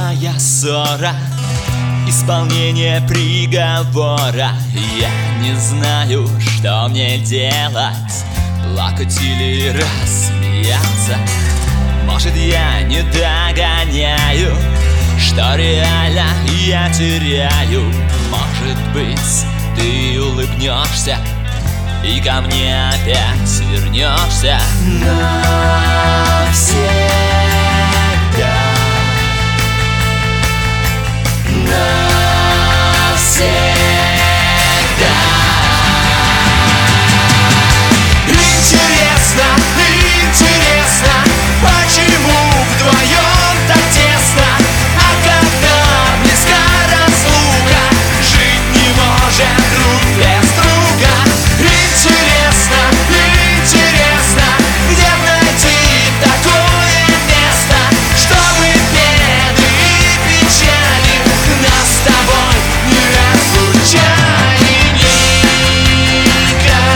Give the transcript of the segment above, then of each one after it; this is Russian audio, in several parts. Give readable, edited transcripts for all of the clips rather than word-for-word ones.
Очередная ссора, исполнение приговора. Я не знаю, что мне делать, плакать или рассмеяться. Может, я не догоняю, что реально я теряю. Может быть, ты улыбнешься и ко мне опять вернешься навсегда. Интересно, почему вдвоем так тесно, а когда близка разлука, жить не может друг без друга. Интересно, где найти такое место, чтобы беды и печали нас с тобой не разлучали никогда.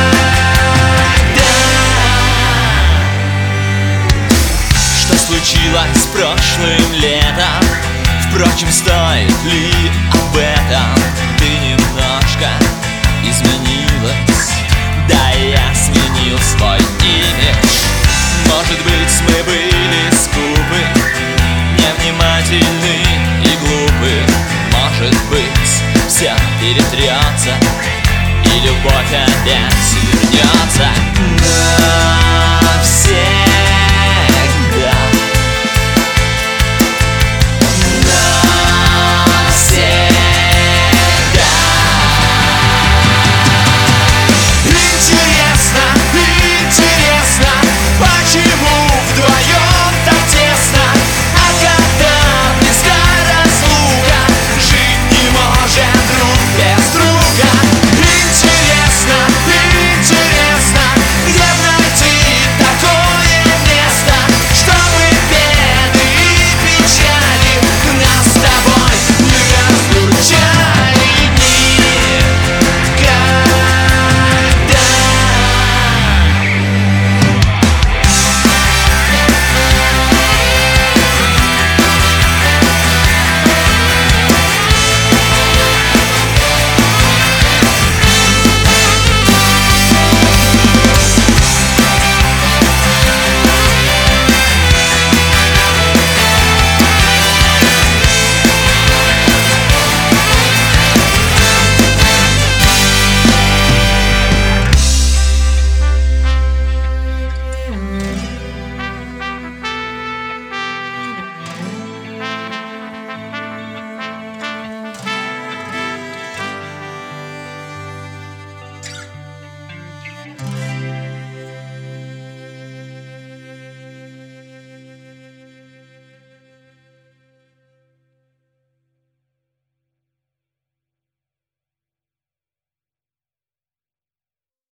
Что случилось прошлым летом? Впрочем, стоит ли об этом? Ты немножко изменилась, да я сменил свой имидж. Может быть, мы были скупы, невнимательны и глупы. Может быть, все перетрется и любовь опять вернется.